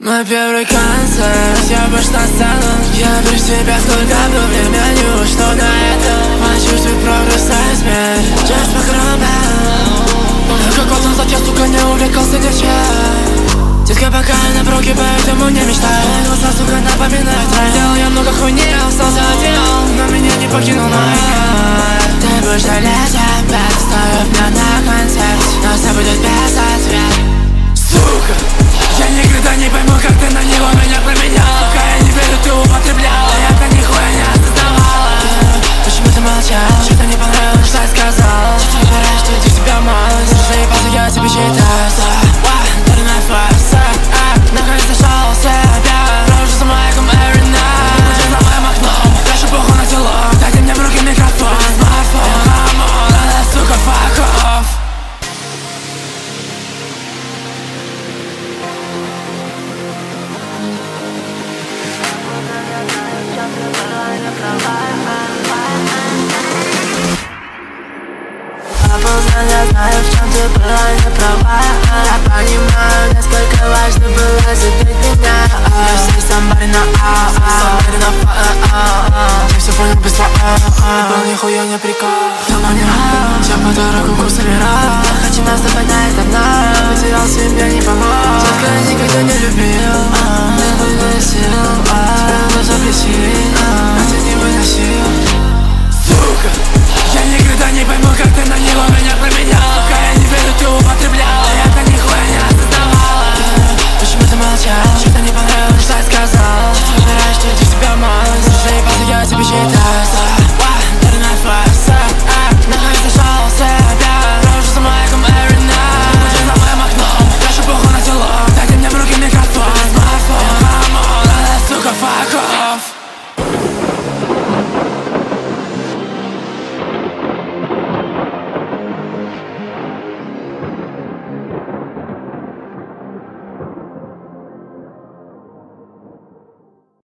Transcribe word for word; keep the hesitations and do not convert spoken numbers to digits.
Мой первый концерт, я вышел на сцену. Я без тебя столько был времени, что на этом почувствуй прогресс и измерь. Часть по кораблям. Много год назад я, сука, не увлекался ничем. Детка пока я на бруке, поэтому не мечтаю. Глаза, сука, напоминают рай. Делал я много хуйни, остался один, но меня не покинул Майк. Ты будешь жалеть опять, стоя меня на концерте, но все будет без ответа. Сука, я никогда не пойму, как ты на него меня променял. Сука, я не верю, ты употреблял, а я-то нихуя не осознавала. Почему ты молчал? Что-то не понравилось, что я сказал. Что ты выбираешь, что этих тебя мало. Если заебался, я тебе считаю. Наконец нашел себя. Провожу за майком every night. Будешь за моим окном, даже похуй на тело. Дайте мне в руки микрофон, смартфон. Come on, да, сука, fuck off. Я знаю, в чем ты была не права. Я понимаю, насколько важно было забить меня. Я все somebody на а, somebody на фа, я все понял без слова. Был нихуя не прикол. Я понимаю, все по дорогу курс собирал. Я хочу наступать на это дно. Потерял себя, не помог. Детка, я никогда не любил. Не выносил. Тебя в глаза присели, а ты не выносил. Сука, я никогда не пойму, как